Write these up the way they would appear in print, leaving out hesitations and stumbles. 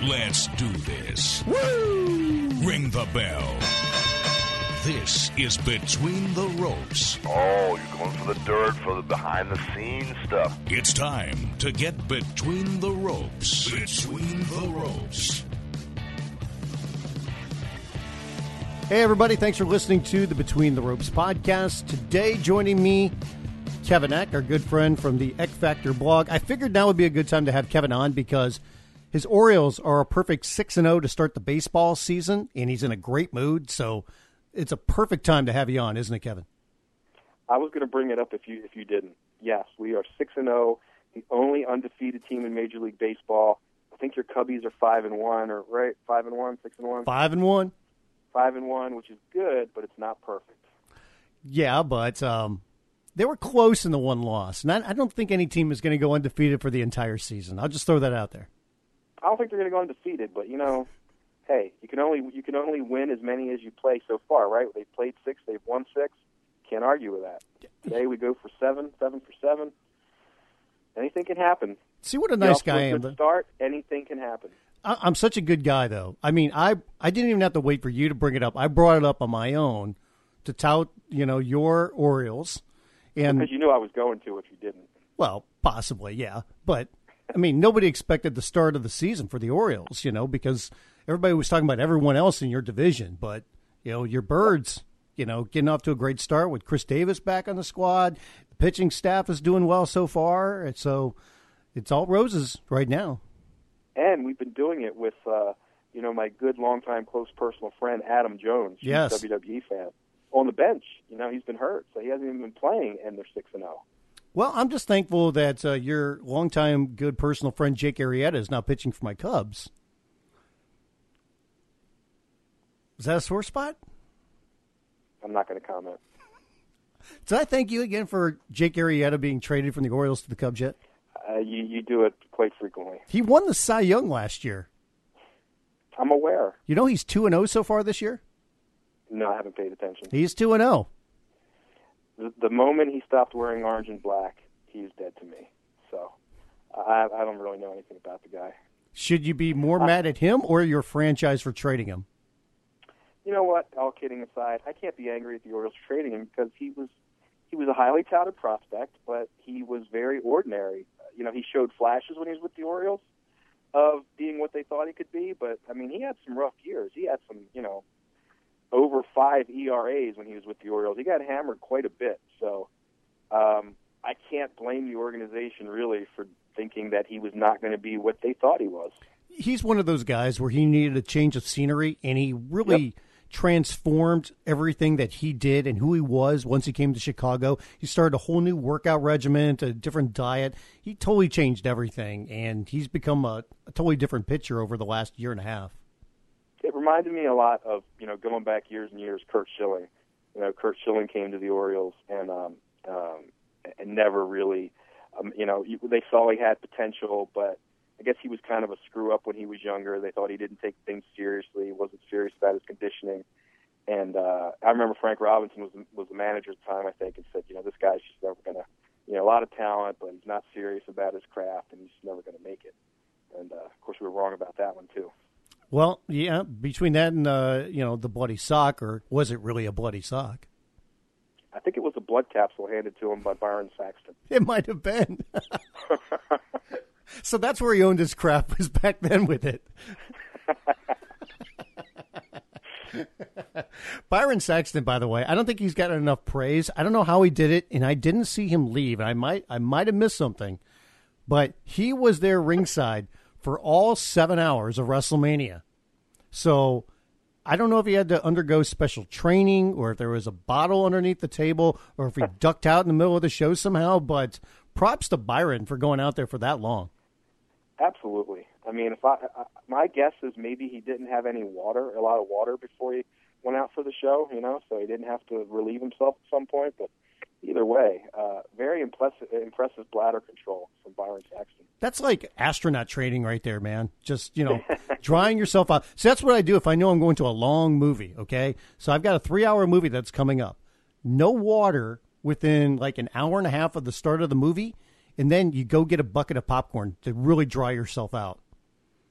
Let's do this. Woo! Ring the bell. This is Between the Ropes. Oh, you're going for the dirt, for the behind-the-scenes stuff. It's time to get Between the Ropes. Between the Ropes. Hey, everybody. Thanks for listening to the Between the Ropes podcast. Today, joining me, Kevin Eck, our good friend from the Eck Factor blog. I figured now would be a good time to have Kevin on because his Orioles are a perfect 6-0 to start the baseball season, and he's in a great mood, so it's a perfect time to have you on, isn't it, Kevin? I was going to bring it up if you didn't. Yes, we are 6-0, the only undefeated team in Major League Baseball. I think your Cubbies are 5-1, or right, 5-1, 6-1. 5-1. 5-1, which is good, but it's not perfect. Yeah, but they were close in the one loss, and I don't think any team is going to go undefeated for the entire season. I'll just throw that out there. I don't think they're going to go undefeated, but hey, you can only win as many as you play so far, right? They've played 6, they've won 6. Can't argue with that. Today we go for 7 for 7. Anything can happen. See what a nice guy I am. Good start. Anything can happen. I'm such a good guy, though. I mean, I didn't even have to wait for you to bring it up. I brought it up on my own to tout, your Orioles, and because you knew I was going to if you didn't. Well, possibly, yeah, but. I mean, nobody expected the start of the season for the Orioles, because everybody was talking about everyone else in your division. But, your Birds, getting off to a great start with Chris Davis back on the squad. The pitching staff is doing well so far. And so it's all roses right now. And we've been doing it with, my good, longtime, close personal friend, Adam Jones. Yes. He's a WWE fan. On the bench. He's been hurt, so he hasn't even been playing, and they're 6-0. Well, I'm just thankful that your longtime good personal friend Jake Arrieta is now pitching for my Cubs. Is that a sore spot? I'm not going to comment. Did I thank you again for Jake Arrieta being traded from the Orioles to the Cubs yet? You do it quite frequently. He won the Cy Young last year. I'm aware. He's 2-0 so far this year? No, I haven't paid attention. He's 2-0. The moment he stopped wearing orange and black, he's dead to me. So I don't really know anything about the guy. Should you be more mad at him or your franchise for trading him? You know what? All kidding aside, I can't be angry at the Orioles trading him because he was a highly touted prospect, but he was very ordinary. He showed flashes when he was with the Orioles of being what they thought he could be, but, he had some rough years. He had some, over 5 ERAs when he was with the Orioles. He got hammered quite a bit. So I can't blame the organization really for thinking that he was not going to be what they thought he was. He's one of those guys where he needed a change of scenery, and he really transformed everything that he did and who he was once he came to Chicago. He started a whole new workout regimen, a different diet. He totally changed everything, and he's become a totally different pitcher over the last year and a half. It reminded me a lot of, going back years and years, Curt Schilling. Curt Schilling came to the Orioles and never really, they saw he had potential, but I guess he was kind of a screw-up when he was younger. They thought he didn't take things seriously. He wasn't serious about his conditioning. And I remember Frank Robinson was the manager at the time, I think, and said, this guy's just never going to, a lot of talent, but he's not serious about his craft, and he's never going to make it. And, of course, we were wrong about that one, too. Well, yeah, between that and, the bloody sock, or was it really a bloody sock? I think it was a blood capsule handed to him by Byron Saxton. It might have been. So that's where he owned his craft, was back then with it. Byron Saxton, by the way, I don't think he's gotten enough praise. I don't know how he did it, and I didn't see him leave. I might have missed something. But he was there ringside for all 7 hours of WrestleMania. So I don't know if he had to undergo special training or if there was a bottle underneath the table or if he ducked out in the middle of the show somehow, but props to Byron for going out there for that long. Absolutely. My guess is maybe he didn't have a lot of water before he went out for the show, so he didn't have to relieve himself at some point, but either way, very impressive bladder control from Byron Saxton. That's like astronaut training right there, man. Just, drying yourself out. So that's what I do if I know I'm going to a long movie, okay? So I've got a 3-hour movie that's coming up. No water within like an hour and a half of the start of the movie, and then you go get a bucket of popcorn to really dry yourself out.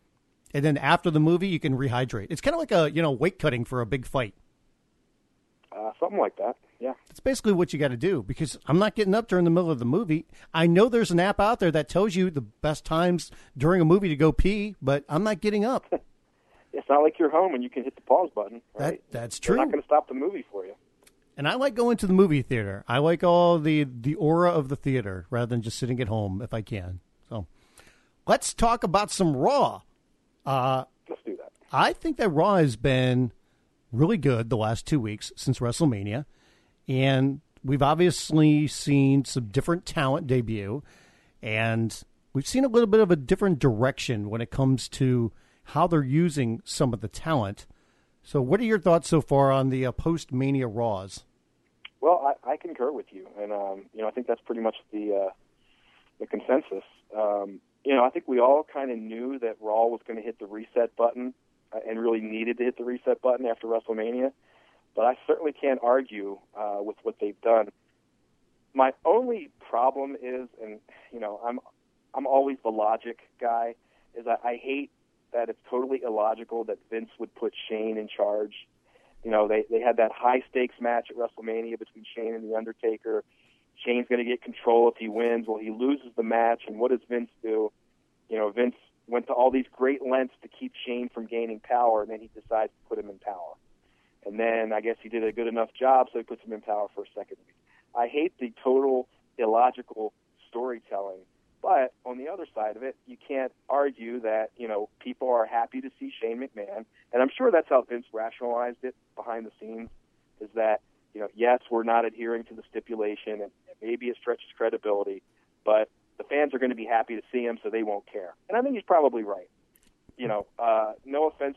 and then after the movie, you can rehydrate. It's kind of like a weight cutting for a big fight. Something like that, yeah. That's basically what you got to do, because I'm not getting up during the middle of the movie. I know there's an app out there that tells you the best times during a movie to go pee, but I'm not getting up. It's not like you're home and you can hit the pause button, right? That's true. They're not going to stop the movie for you. And I like going to the movie theater. I like all the aura of the theater rather than just sitting at home if I can. So let's talk about some Raw. Let's do that. I think that Raw has been really good the last 2 weeks since WrestleMania. And we've obviously seen some different talent debut. And we've seen a little bit of a different direction when it comes to how they're using some of the talent. So what are your thoughts so far on the post-Mania Raws? Well, I concur with you. And, I think that's pretty much the consensus. I think we all kind of knew that Raw was going to hit the reset button and really needed to hit the reset button after WrestleMania. But I certainly can't argue with what they've done. My only problem is, and I'm always the logic guy, is I hate that it's totally illogical that Vince would put Shane in charge. They had that high stakes match at WrestleMania between Shane and The Undertaker. Shane's going to get control if he wins. Well, he loses the match, and what does Vince do? Vince went to all these great lengths to keep Shane from gaining power, and then he decides to put him in power. And then I guess he did a good enough job, so he puts him in power for a second week. I hate the total illogical storytelling. But on the other side of it, you can't argue that, people are happy to see Shane McMahon. And I'm sure that's how Vince rationalized it behind the scenes, is that, yes, we're not adhering to the stipulation, and maybe it stretches credibility, but the fans are going to be happy to see him, so they won't care. And I think he's probably right. No offense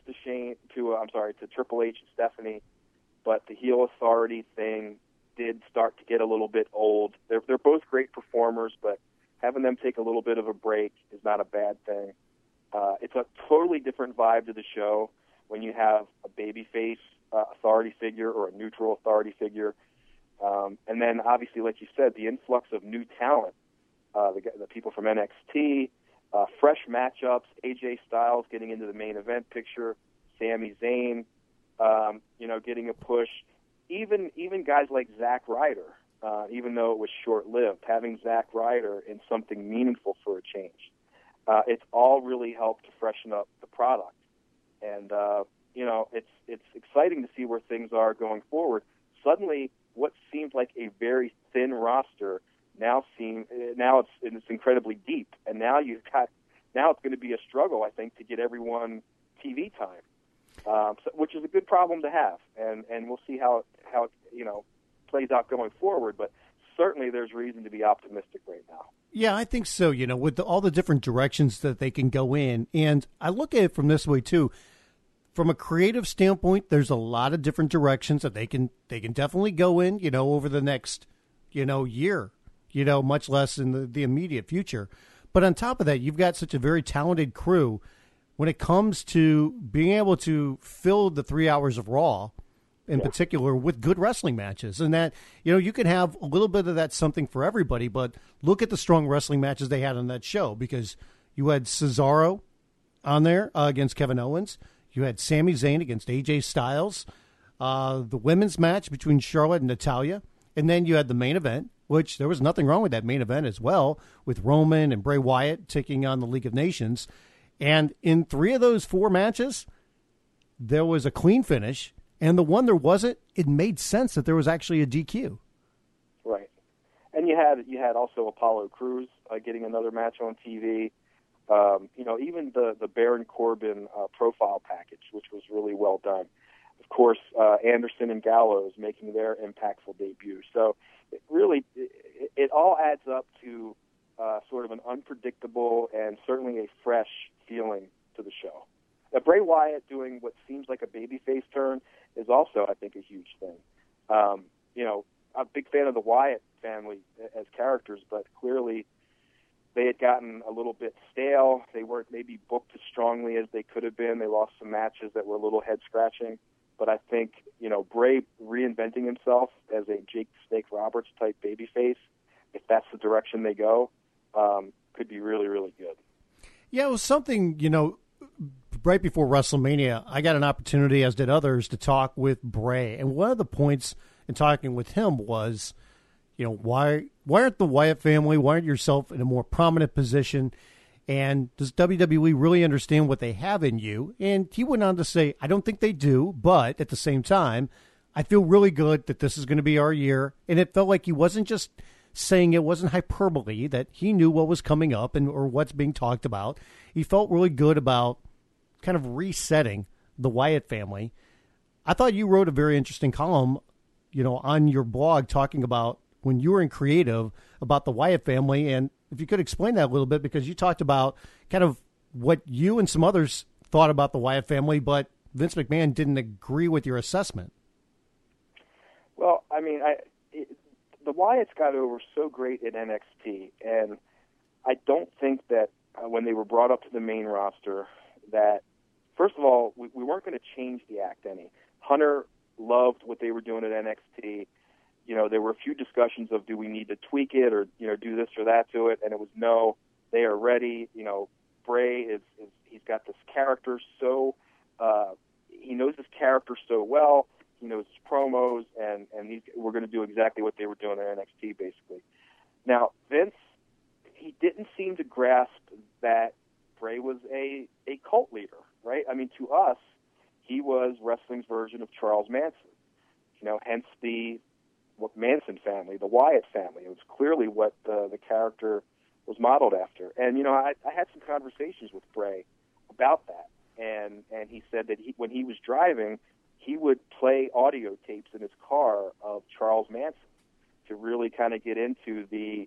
to Triple H and Stephanie, but the heel authority thing did start to get a little bit old. They're both great performers, but having them take a little bit of a break is not a bad thing. It's a totally different vibe to the show when you have a babyface authority figure or a neutral authority figure. And then, obviously, like you said, the influx of new talent, the people from NXT, fresh matchups, AJ Styles getting into the main event picture, Sami Zayn, getting a push. Even guys like Zack Ryder, even though it was short-lived, having Zack Ryder in something meaningful for a change. It's all really helped to freshen up the product. And, it's exciting to see where things are going forward. Suddenly, what seemed like a very thin roster now it's incredibly deep. And now it's going to be a struggle, I think, to get everyone TV time, which is a good problem to have. And we'll see how it plays out going forward. But certainly there's reason to be optimistic right now. Yeah, I think so, with all the different directions that they can go in. And I look at it from this way, too. From a creative standpoint, there's a lot of different directions that they can definitely go in, over the next, year, much less in the immediate future. But on top of that, you've got such a very talented crew when it comes to being able to fill the 3 hours of Raw, in particular, with good wrestling matches. And that, you can have a little bit of that something for everybody, but look at the strong wrestling matches they had on that show, because you had Cesaro on there against Kevin Owens. You had Sami Zayn against AJ Styles, the women's match between Charlotte and Natalya, and then you had the main event, which there was nothing wrong with that main event as well, with Roman and Bray Wyatt taking on the League of Nations. And in 3 of those 4 matches, there was a clean finish, and the one there wasn't, it made sense that there was actually a DQ. Right. And you had also Apollo Crews getting another match on TV. Even the Baron Corbin profile package, which was really well done. Of course, Anderson and Gallows making their impactful debut. So it all adds up to sort of an unpredictable and certainly a fresh feeling to the show. Bray Wyatt doing what seems like a babyface turn is also, I think, a huge thing. I'm a big fan of the Wyatt family as characters, but clearly they had gotten a little bit stale. They weren't maybe booked as strongly as they could have been. They lost some matches that were a little head-scratching. But I think, Bray reinventing himself as a Jake the Snake Roberts type babyface, if that's the direction they go, could be really, really good. Yeah, it was something, right before WrestleMania, I got an opportunity, as did others, to talk with Bray. And one of the points in talking with him was, why aren't the Wyatt family, why aren't yourself in a more prominent position? And does WWE really understand what they have in you? And he went on to say, I don't think they do, but at the same time, I feel really good that this is going to be our year. And it felt like he wasn't just saying it, wasn't hyperbole, that he knew what was coming up or what's being talked about. He felt really good about kind of resetting the Wyatt family. I thought you wrote a very interesting column, on your blog talking about when you were in creative about the Wyatt family. And if you could explain that a little bit, because you talked about kind of what you and some others thought about the Wyatt family, but Vince McMahon didn't agree with your assessment. Well, I mean, the Wyatts got over so great at NXT, and I don't think that when they were brought up to the main roster that, first of all, we weren't going to change the act any. Hunter loved what they were doing at NXT. There were a few discussions of, do we need to tweak it or, do this or that to it, and it was no, they are ready. Bray he's got this character so, he knows his character so well. He knows his promos, and we're going to do exactly what they were doing at NXT, basically. Now, Vince, he didn't seem to grasp that Bray was a cult leader, right? I mean, to us, he was wrestling's version of Charles Manson. Hence the Manson family, the Wyatt family. It was clearly what the character was modeled after. And, I had some conversations with Bray about that, and he said that when he was driving, he would play audio tapes in his car of Charles Manson to really kind of get into the,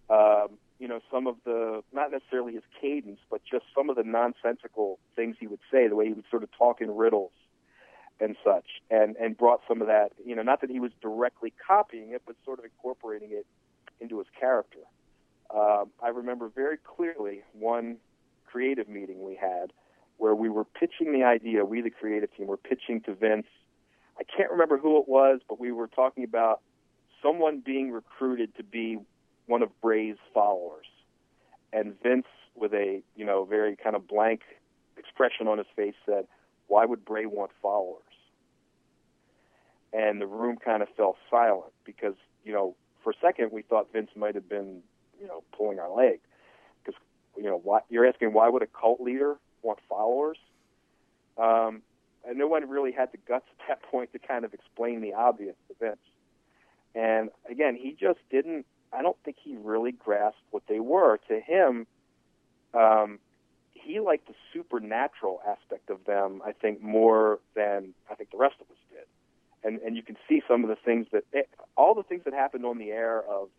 some of the, not necessarily his cadence, but just some of the nonsensical things he would say, the way he would sort of talk in riddles and such, and brought some of that, not that he was directly copying it, but sort of incorporating it into his character. I remember very clearly one creative meeting we had where we were pitching the idea, we the creative team were pitching to Vince. I can't remember who it was, but we were talking about someone being recruited to be one of Bray's followers. And Vince, with a, very kind of blank expression on his face, said, why would Bray want followers? And the room kind of fell silent because, for a second we thought Vince might have been, pulling our leg. Because, why, you're asking why would a cult leader want followers? And no one really had the guts at that point to kind of explain the obvious to Vince. And again, he just didn't, I don't think he really grasped what they were. To him, he liked the supernatural aspect of them, I think, more than I think the rest of us did. And you can see some of the things all the things that happened on the air of,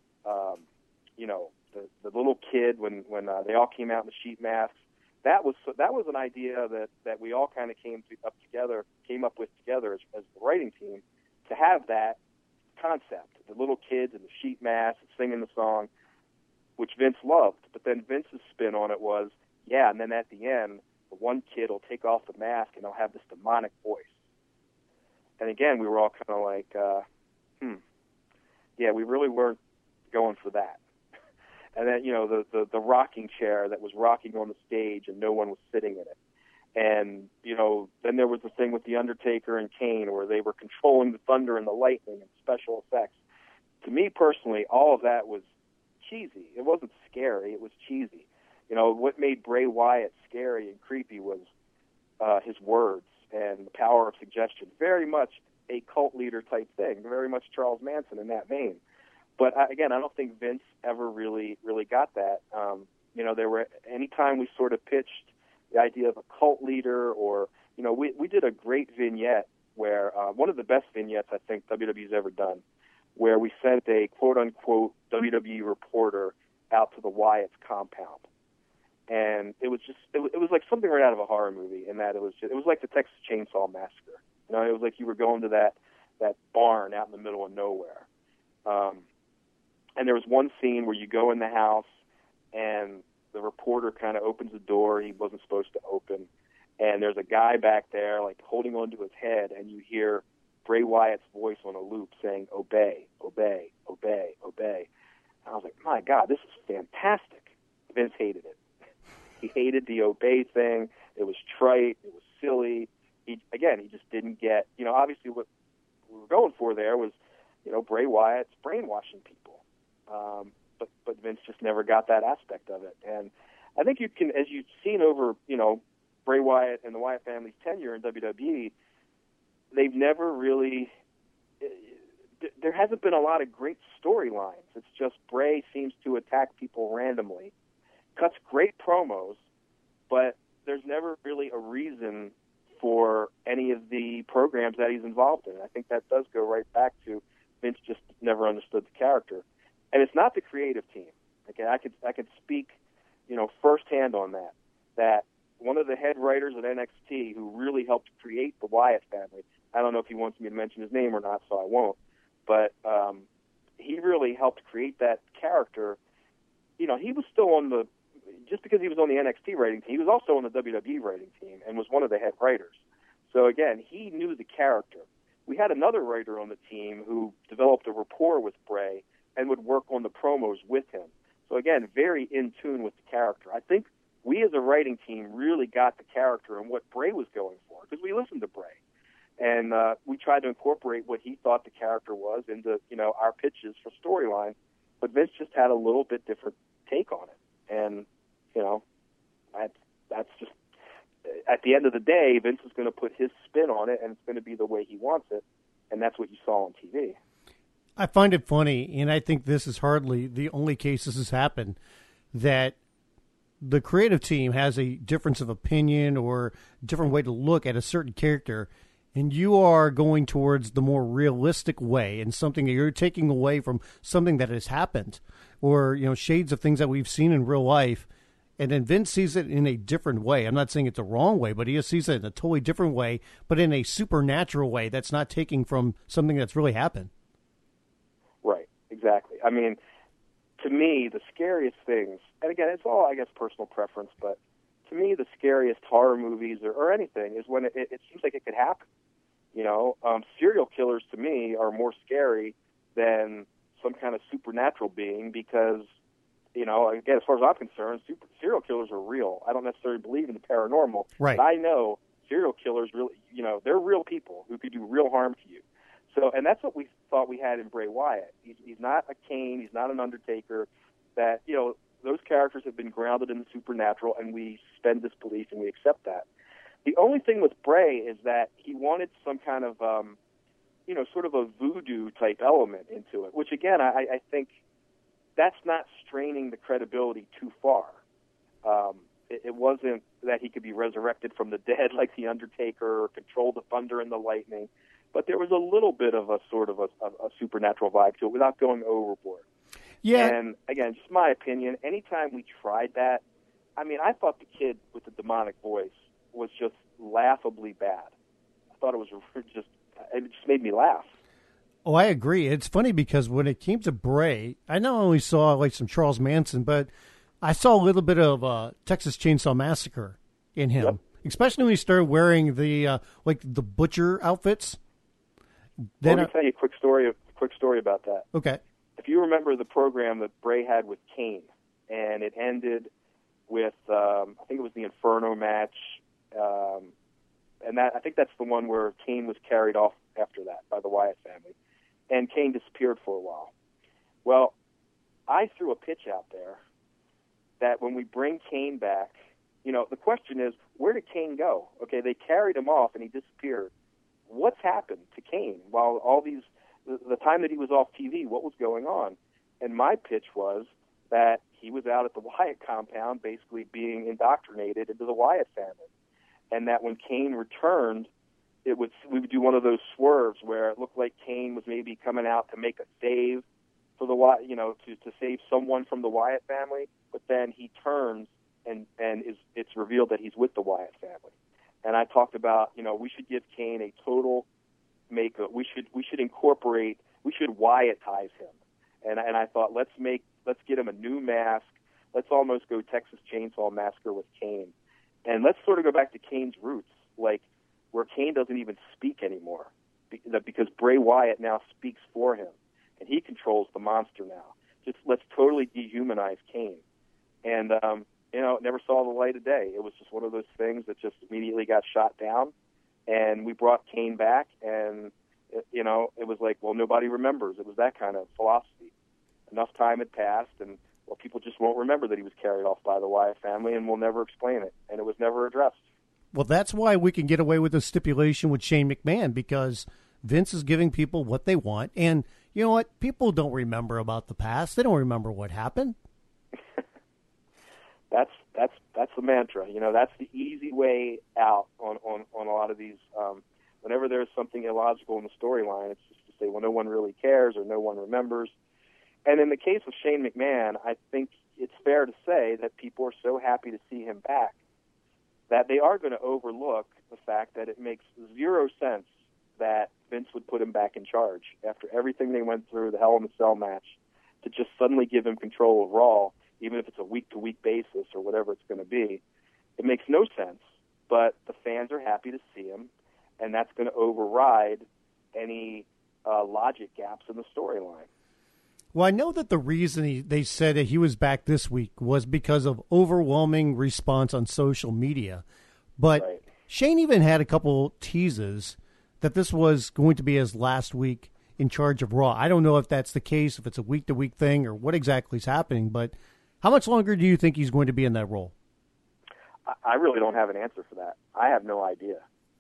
the little kid when they all came out in the sheet masks. That was an idea that we all kind of came up with together as the writing team, to have that concept, the little kids in the sheet masks singing the song, which Vince loved. But then Vince's spin on it was, and then at the end, the one kid will take off the mask and they'll have this demonic voice. And again, we were all kind of like, we really weren't going for that. And then, the rocking chair that was rocking on the stage and no one was sitting in it. And, then there was the thing with The Undertaker and Kane where they were controlling the thunder and the lightning and special effects. To me personally, all of that was cheesy. It wasn't scary. It was cheesy. What made Bray Wyatt scary and creepy was his words and the power of suggestion. Very much a cult leader type thing. Very much Charles Manson in that vein. But again, I don't think Vince ever really got that. There were, anytime we sort of pitched the idea of a cult leader, or we did a great vignette where one of the best vignettes I think WWE's ever done, where we sent a quote unquote WWE reporter out to the Wyatt's compound, and it was like something right out of a horror movie. In that it was like the Texas Chainsaw Massacre. It was like you were going to that barn out in the middle of nowhere. And there was one scene where you go in the house and the reporter kind of opens the door he wasn't supposed to open, and there's a guy back there like holding onto his head, and you hear Bray Wyatt's voice on a loop saying, "Obey, obey, obey, obey." And I was like, my God, this is fantastic. Vince hated it. He hated the obey thing. It was obviously what we were going for there was, Bray Wyatt's brainwashing people. But Vince just never got that aspect of it. And I think you can, as you've seen over, Bray Wyatt and the Wyatt family's tenure in WWE, they've never really, there hasn't been a lot of great storylines. It's just Bray seems to attack people randomly, cuts great promos, but there's never really a reason for any of the programs that he's involved in. I think that does go right back to Vince just never understood the character. And it's not the creative team. Okay, I could speak, firsthand on that one of the head writers at NXT who really helped create the Wyatt family, I don't know if he wants me to mention his name or not, so I won't, but he really helped create that character. He was still on just because he was on the NXT writing team, he was also on the WWE writing team and was one of the head writers. So again, he knew the character. We had another writer on the team who developed a rapport with Bray and would work on the promos with him. So again, very in tune with the character. I think we as a writing team really got the character and what Bray was going for, because we listened to Bray. And we tried to incorporate what he thought the character was into, our pitches for storyline. But Vince just had a little bit different take on it. And, that's just, at the end of the day, Vince is going to put his spin on it, and it's going to be the way he wants it. And that's what you saw on TV. I find it funny, and I think this is hardly the only case this has happened, that the creative team has a difference of opinion or different way to look at a certain character, and you are going towards the more realistic way and something that you're taking away from something that has happened or, shades of things that we've seen in real life. And then Vince sees it in a different way. I'm not saying it's a wrong way, but he just sees it in a totally different way, but in a supernatural way that's not taking from something that's really happened. Right, exactly. I mean, to me, the scariest things, and again, it's all, I guess, personal preference, but to me, the scariest horror movies or anything is when it seems like it could happen. Serial killers, to me, are more scary than some kind of supernatural being because, again, as far as I'm concerned, serial killers are real. I don't necessarily believe in the paranormal, right. But I know serial killers really, they're real people who could do real harm to you. So, and that's what we thought we had in Bray Wyatt. He's not a Kane. He's not an Undertaker. That, those characters have been grounded in the supernatural, and we suspend disbelief and we accept that. The only thing with Bray is that he wanted some kind of, sort of a voodoo type element into it, which again, I think that's not straining the credibility too far. It wasn't that he could be resurrected from the dead like the Undertaker or control the thunder and the lightning, but there was a little bit of a sort of a supernatural vibe to it without going overboard. Yeah. And again, just my opinion, anytime we tried that, I thought the kid with the demonic voice was just laughably bad. I thought it just made me laugh. Oh, I agree. It's funny because when it came to Bray, I not only saw like some Charles Manson, but I saw a little bit of Texas Chainsaw Massacre in him, yep. Especially when he started wearing the the butcher outfits. Then let me tell you a quick story about that. Okay. If you remember the program that Bray had with Kane, and it ended with I think it was the Inferno match, and I think that's the one where Kane was carried off after that by the Wyatt family, and Kane disappeared for a while. Well, I threw a pitch out there that when we bring Kane back, the question is, where did Kane go? Okay, they carried him off and he disappeared. What's happened to Kane while the time that he was off TV? What was going on? And my pitch was that he was out at the Wyatt compound basically being indoctrinated into the Wyatt family. And that when Kane returned, we would do one of those swerves where it looked like Kane was maybe coming out to make a save for the Wyatt, to save someone from the Wyatt family, but then he turns and it's revealed that he's with the Wyatt family. And I talked about, we should give Kane a total makeup. We should Wyatt-tize him. And I thought, let's get him a new mask. Let's almost go Texas Chainsaw Massacre with Kane. And let's sort of go back to Kane's roots, like where Kane doesn't even speak anymore because Bray Wyatt now speaks for him. And he controls the monster now. Just let's totally dehumanize Kane. And, it never saw the light of day. It was just one of those things that just immediately got shot down. And we brought Kane back, and it was like, well, nobody remembers. It was that kind of philosophy. Enough time had passed, and well, people just won't remember that he was carried off by the Wyatt family, and we'll never explain it. And it was never addressed. Well, that's why we can get away with a stipulation with Shane McMahon, because Vince is giving people what they want. And you know what? People don't remember about the past. They don't remember what happened. That's the mantra. That's the easy way out on a lot of these. Whenever there's something illogical in the storyline, it's just to say, well, no one really cares or no one remembers. And in the case of Shane McMahon, I think it's fair to say that people are so happy to see him back that they are going to overlook the fact that it makes zero sense that Vince would put him back in charge after everything they went through, the Hell in a Cell match, to just suddenly give him control of Raw, even if it's a week-to-week basis or whatever it's going to be. It makes no sense, but the fans are happy to see him, and that's going to override any logic gaps in the storyline. Well, I know that the reason they said that he was back this week was because of overwhelming response on social media. But right. Shane even had a couple teases that this was going to be his last week in charge of Raw. I don't know if that's the case, if it's a week-to-week thing, or what exactly is happening, but how much longer do you think he's going to be in that role? I really don't have an answer for that. I have no idea.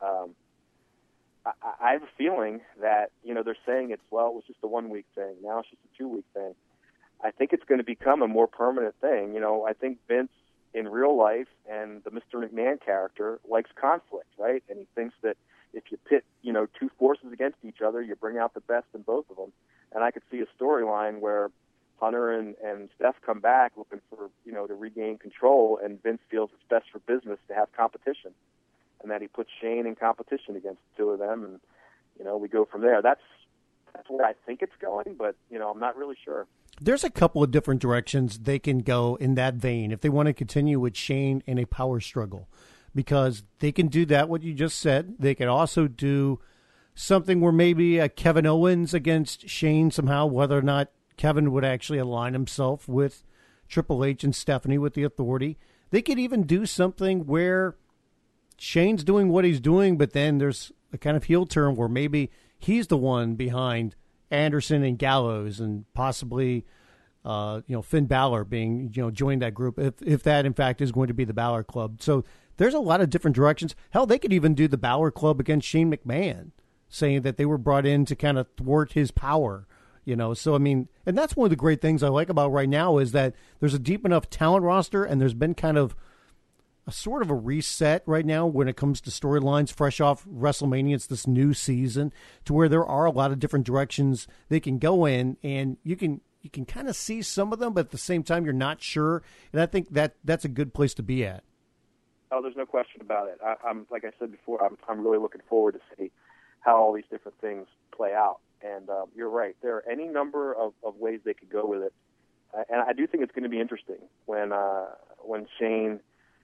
I have a feeling that, they're saying it was just a 1 week thing. Now it's just a 2 week thing. I think it's going to become a more permanent thing. I think Vince in real life and the Mr. McMahon character likes conflict, right? And he thinks that if you pit, two forces against each other, you bring out the best in both of them. And I could see a storyline where Hunter and Steph come back looking for, to regain control, and Vince feels it's best for business to have competition. And that he puts Shane in competition against the two of them, and we go from there. That's where I think it's going, but I'm not really sure. There's a couple of different directions they can go in that vein if they want to continue with Shane in a power struggle, because they can do that, what you just said. They could also do something where maybe Kevin Owens against Shane somehow, whether or not Kevin would actually align himself with Triple H and Stephanie with the Authority. They could even do something where Shane's doing what he's doing, but then there's a kind of heel turn where maybe he's the one behind Anderson and Gallows, and possibly, Finn Balor being, joined that group, if that in fact is going to be the Balor Club. So there's a lot of different directions. Hell, they could even do the Balor Club against Shane McMahon, saying that they were brought in to kind of thwart his power. So I mean, and that's one of the great things I like about right now is that there's a deep enough talent roster, and there's been kind of a sort of a reset right now when it comes to storylines fresh off WrestleMania. It's this new season to where there are a lot of different directions they can go in, and you can kind of see some of them, but at the same time, you're not sure. And I think that's a good place to be at. Oh, there's no question about it. I'm like I said before, I'm really looking forward to see how all these different things play out. And you're right. There are any number of ways they could go with it. And I do think it's going to be interesting when Shane,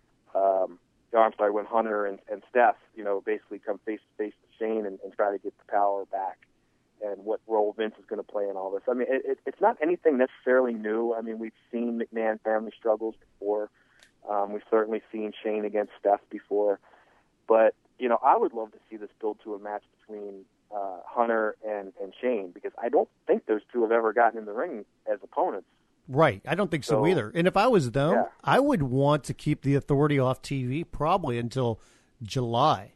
when Hunter and Steph, basically come face to face with Shane and try to get the power back, and what role Vince is going to play in all this. I mean, it's not anything necessarily new. I mean, we've seen McMahon family struggles before. We've certainly seen Shane against Steph before. But, I would love to see this build to a match between Hunter and Shane, because I don't think those two have ever gotten in the ring as opponents. Right. I don't think so either. And if I was them, I would want to keep the Authority off TV probably until July.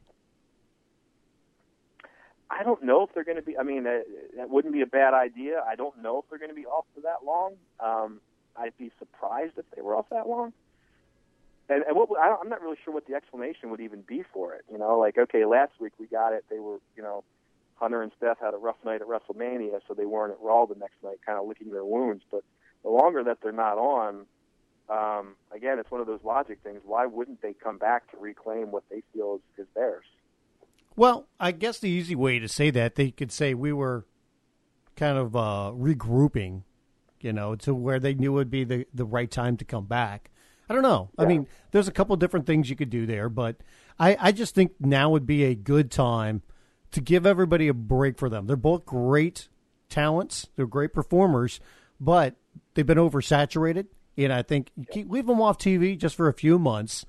I don't know if they're going to be, that wouldn't be a bad idea. I don't know if they're going to be off for that long. I'd be surprised if they were off that long. And I'm not really sure what the explanation would even be for it. Last week we got it. They were, Hunter and Steph had a rough night at WrestleMania, so they weren't at Raw the next night, kind of licking their wounds. But the longer that they're not on, again, it's one of those logic things. Why wouldn't they come back to reclaim what they feel is theirs? Well, I guess the easy way to say that, they could say we were kind of regrouping, to where they knew it would be the right time to come back. I don't know. Yeah. I mean, there's a couple different things you could do there, but I just think now would be a good time to give everybody a break for them. They're both great talents. They're great performers, but they've been oversaturated. And I think leave them off TV just for a few months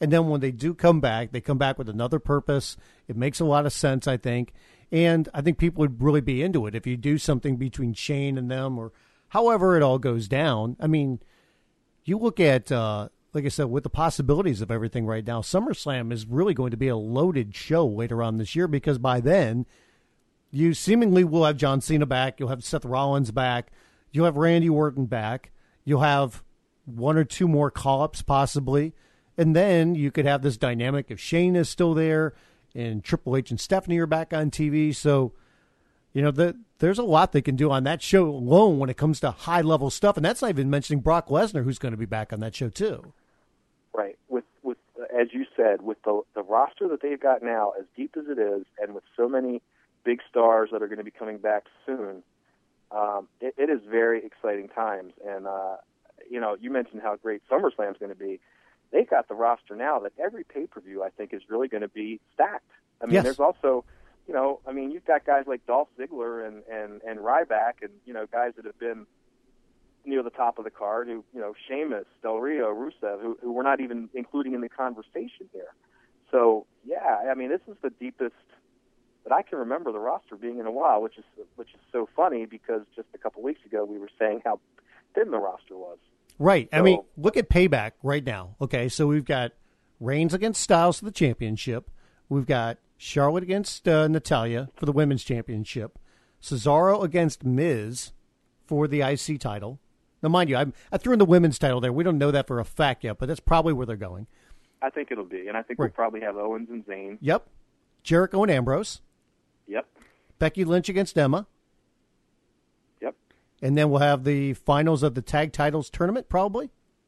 And then when they do come back, they come back with another purpose. It makes a lot of sense, I think. And I think people would really be into it if you do something between Shane and them or however it all goes down. I mean, you look at, like I said, with the possibilities of everything right now, SummerSlam is really going to be a loaded show later on this year because by then you seemingly will have John Cena back. You'll have Seth Rollins back. You'll have Randy Orton back. You'll have one or two more call-ups possibly. And then you could have this dynamic if Shane is still there and Triple H and Stephanie are back on TV. So, you know, there's a lot they can do on that show alone when it comes to high-level stuff. And that's not even mentioning Brock Lesnar, who's going to be back on that show too. Right. With as you said, with the roster that they've got now, as deep as it is, and with so many big stars that are going to be coming back soon, it is very exciting times. And, you know, you mentioned how great SummerSlam is going to be. They've got the roster now that every pay-per-view, I think, is really going to be stacked. I mean, There's also, you know, I mean, you've got guys like Dolph Ziggler and Ryback and, you know, guys that have been near the top of the card who, you know, Sheamus, Del Rio, Rusev, who we're not even including in the conversation here. So, yeah, I mean, this is the deepest that I can remember the roster being in a while, which is so funny because just a couple weeks ago we were saying how thin the roster was. Right. So, I mean, look at Payback right now. Okay, so we've got Reigns against Styles for the championship. We've got Charlotte against Natalya for the women's championship. Cesaro against Miz for the IC title. Now, mind you, I threw in the women's title there. We don't know that for a fact yet, but that's probably where they're going. I think it'll be, and I think we'll probably have Owens and Zayn. Yep. Jericho and Ambrose. Yep. Becky Lynch against Emma. Yep. And then we'll have the finals of the tag titles tournament, probably.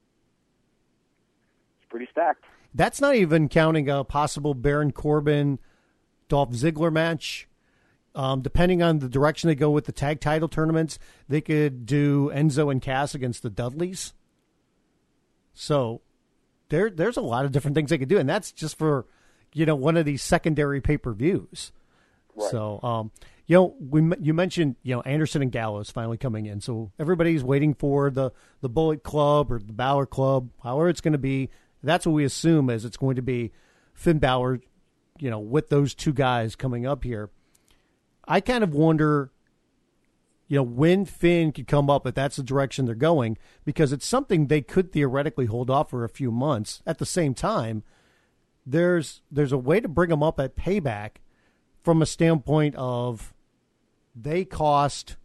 It's pretty stacked. That's not even counting a possible Baron Corbin, Dolph Ziggler match. Depending on the direction they go with the tag title tournaments, they could do Enzo and Cass against the Dudleys. So there's a lot of different things they could do, and that's just for, you know, one of these secondary pay-per-views. Right. So, you know, you mentioned, you know, Anderson and Gallows finally coming in. So everybody's waiting for the Bullet Club or the Balor Club, however it's going to be. That's what we assume as it's going to be Finn Balor, you know, with those two guys coming up here. I kind of wonder, you know, when Finn could come up if that's the direction they're going, because it's something they could theoretically hold off for a few months. At the same time, there's a way to bring them up at Payback from a standpoint of they cost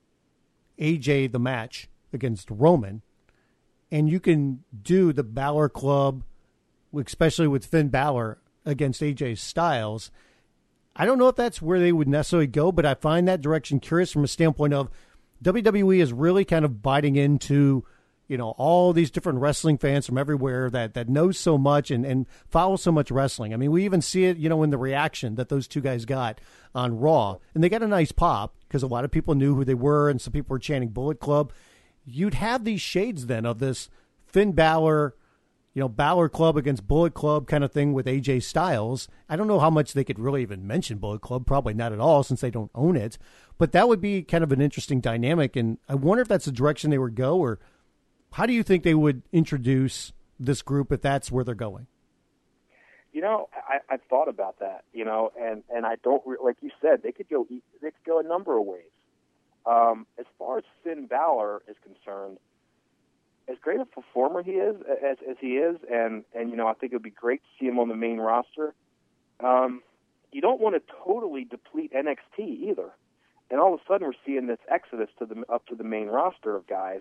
AJ the match against Roman, and you can do the Balor Club, especially with Finn Balor against AJ Styles. I don't know if that's where they would necessarily go, but I find that direction curious from a standpoint of WWE is really kind of biting into, you know, all these different wrestling fans from everywhere that knows so much and follow so much wrestling. I mean, we even see it, you know, in the reaction that those two guys got on Raw. And they got a nice pop because a lot of people knew who they were and some people were chanting Bullet Club. You'd have these shades then of this Finn Balor, you know, Balor Club against Bullet Club kind of thing with AJ Styles. I don't know how much they could really even mention Bullet Club. Probably not at all since they don't own it. But that would be kind of an interesting dynamic. And I wonder if that's the direction they would go, or how do you think they would introduce this group if that's where they're going? You know, I've thought about that, you know, and I don't, like you said, they could go a number of ways. As far as Finn Balor is concerned, as great a performer he is, as he is, and you know, I think it would be great to see him on the main roster. You don't want to totally deplete NXT either, and all of a sudden we're seeing this exodus up to the main roster of guys.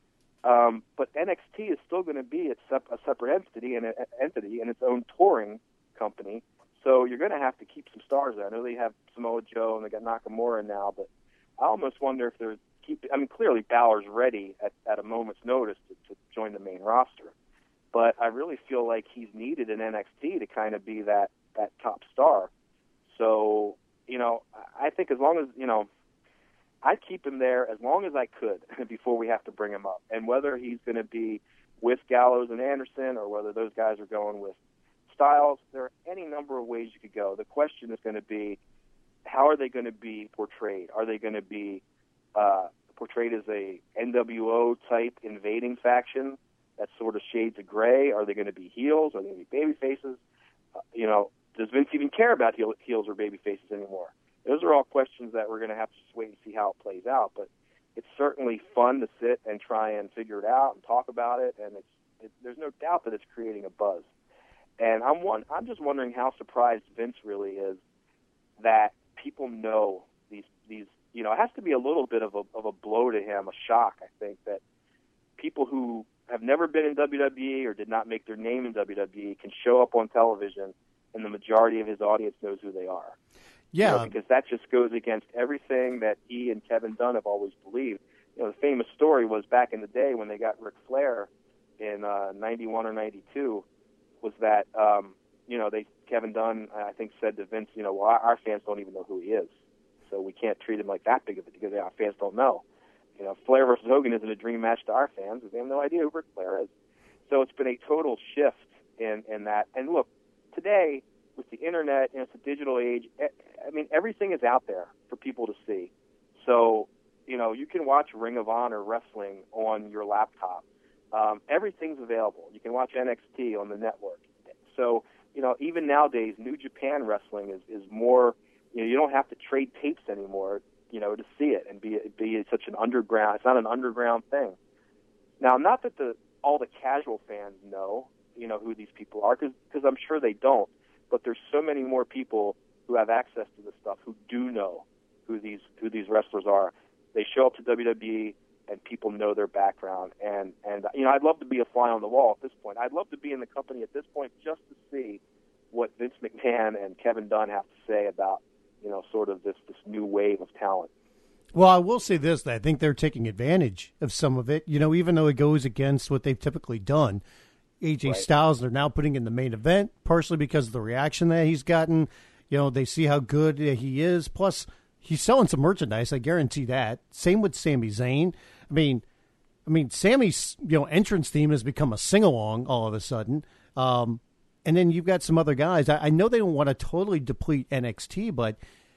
But NXT is still going to be a separate entity and its own touring company. So you're going to have to keep some stars there. I know they have Samoa Joe and they got Nakamura now, but I almost wonder if they're clearly Balor's ready at a moment's notice to join the main roster. But I really feel like he's needed in NXT to kind of be that top star. So, you know, I think as long as, you know, I'd keep him there as long as I could before we have to bring him up. And whether he's going to be with Gallows and Anderson or whether those guys are going with Styles, there are any number of ways you could go. The question is going to be, how are they going to be portrayed? Are they going to be portrayed as a NWO type invading faction That's sort of shades of gray. Are they going to be heels? Are they going to be baby faces? Does Vince even care about heels or baby faces anymore? Those are all questions that we're going to have to just wait and see how it plays out. But it's certainly fun to sit and try and figure it out and talk about it, and there's no doubt that it's creating a buzz. And I'm just wondering how surprised Vince really is that people know these. It has to be a little bit of a blow to him, a shock, I think, that people who have never been in WWE or did not make their name in WWE can show up on television and the majority of his audience knows who they are. Yeah. Because that just goes against everything that he and Kevin Dunn have always believed. The famous story was back in the day when they got Ric Flair in 91 or 92 was that, Kevin Dunn, I think, said to Vince, well, our fans don't even know who he is. So we can't treat him like that big of a because our fans don't know. Flair versus Hogan isn't a dream match to our fans because they have no idea who Ric Flair is. So it's been a total shift in that. And look, today with the internet, it's a digital age. I mean, everything is out there for people to see. So, you can watch Ring of Honor wrestling on your laptop. Everything's available. You can watch NXT on the network. So, even nowadays, New Japan wrestling is more. You don't have to trade tapes anymore, to see it and be such an underground. It's not an underground thing. Now, not that all the casual fans know, who these people are, because I'm sure they don't. But there's so many more people who have access to this stuff who do know who these wrestlers are. They show up to WWE and people know their background. And I'd love to be a fly on the wall at this point. I'd love to be in the company at this point just to see what Vince McMahon and Kevin Dunn have to say about sort of this new wave of talent. Well, I will say this, that I think they're taking advantage of some of it, even though it goes against what they've typically done. AJ Styles, they're now putting in the main event, partially because of the reaction that he's gotten. They see how good he is. Plus, he's selling some merchandise. I guarantee that. Same with Sami Zayn. I mean, Sammy's entrance theme has become a sing-along all of a sudden. And then you've got some other guys. I know they don't want to totally deplete NXT, but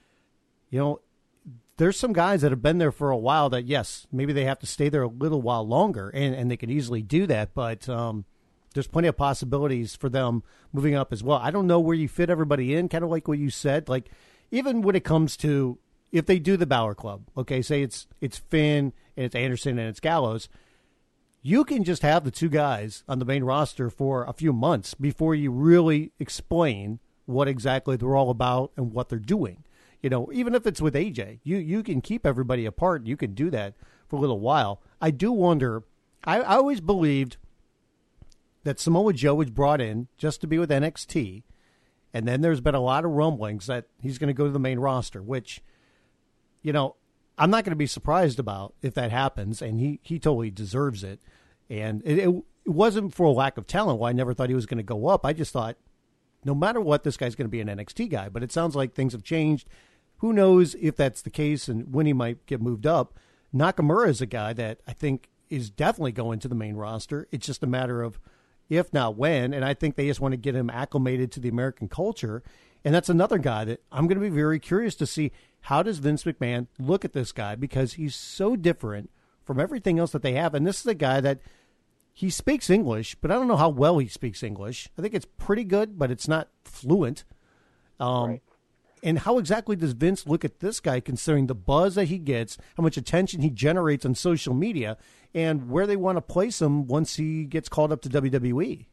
there's some guys that have been there for a while that, yes, maybe they have to stay there a little while longer, and they could easily do that. But there's plenty of possibilities for them moving up as well. I don't know where you fit everybody in, kind of like what you said. Like, even when it comes to if they do the Balor Club, okay, say it's Finn and it's Anderson and it's Gallows, you can just have the two guys on the main roster for a few months before you really explain what exactly they're all about and what they're doing. Even if it's with AJ, you can keep everybody apart. You can do that for a little while. I do wonder, I always believed that Samoa Joe was brought in just to be with NXT, and then there's been a lot of rumblings that he's going to go to the main roster, which, I'm not going to be surprised about if that happens, and he totally deserves it. And it wasn't for a lack of talent. Well, I never thought he was going to go up. I just thought, no matter what, this guy's going to be an NXT guy. But it sounds like things have changed. Who knows if that's the case and when he might get moved up. Nakamura is a guy that I think is definitely going to the main roster. It's just a matter of if not when, and I think they just want to get him acclimated to the American culture. And that's another guy that I'm going to be very curious to see, how does Vince McMahon look at this guy, because he's so different from everything else that they have. And this is a guy that he speaks English, but I don't know how well he speaks English. I think it's pretty good, but it's not fluent. Right. And how exactly does Vince look at this guy, considering the buzz that he gets, how much attention he generates on social media, and where they want to place him once he gets called up to WWE?